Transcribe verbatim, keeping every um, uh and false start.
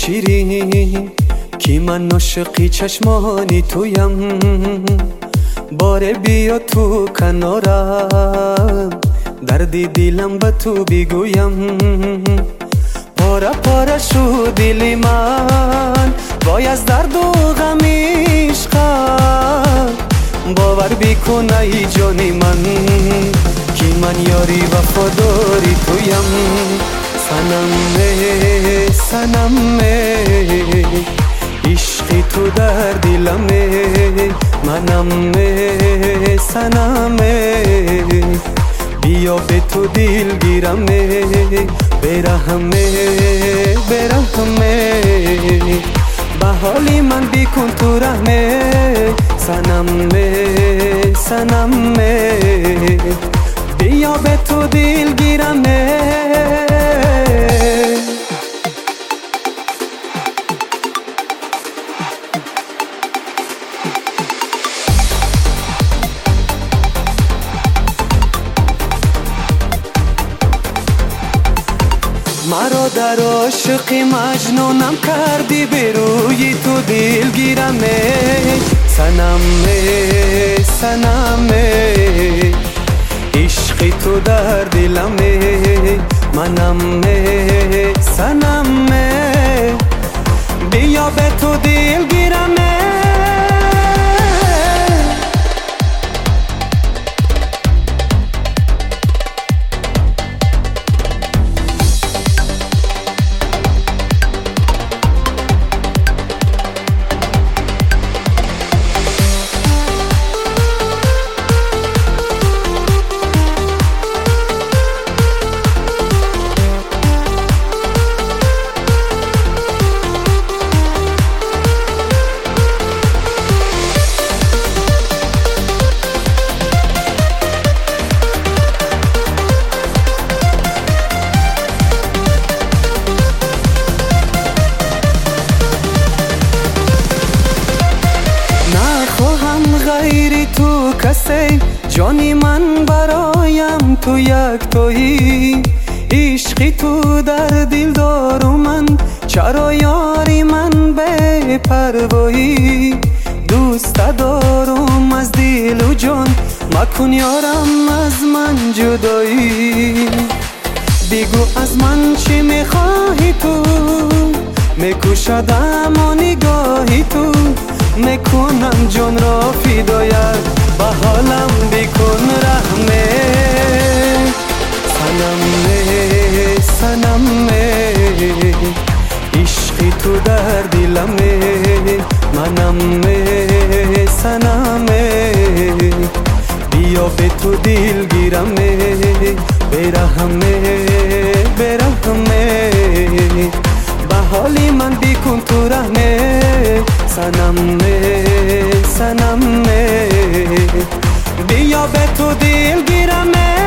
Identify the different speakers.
Speaker 1: شیرین کی من عاشقی چشمانی تویم، باره بیا تو کنارم، دردی دیلم به تو بگویم. پاره پاره شد دل من وای از درد و غم عشقت، باور بکن ای جانی من که من یاری وفاداری تویم. صنمه صنمه عشقی تو در دلمه، منمه صنمه بیا به تو دل گیرمه، برهمه برهمه به حالی من بکن تو رحمه. صنمه صنمه بیا به تو دل گیرمه. مرا در عاشق مجنونم کردی، به روی تو دل گیرمه. صنمه صنمه عشق تو در دلمه، منمه صنمه بیا به تو دل گیرمه. غیری تو کسی، جانی من برایم تو یک تویی، عشقی تو در دل دارم من، چرا یاری من بی پروایی. دوست دارم از دل و جان، مکن یارم از من جدایی. بگو از من چی میخواهی تو، میکشد اما نگاهی تو، میکنم جان را فدایت، به حالم بکن رحمه. صنمه صنمه عشقی تو در دلمه، منمه صنمه بیا به تو دل گیرمه، برهمه برهمه به حالی من بکن تو رحمه. صنمه صنمه بیا به تو دل گیرمه.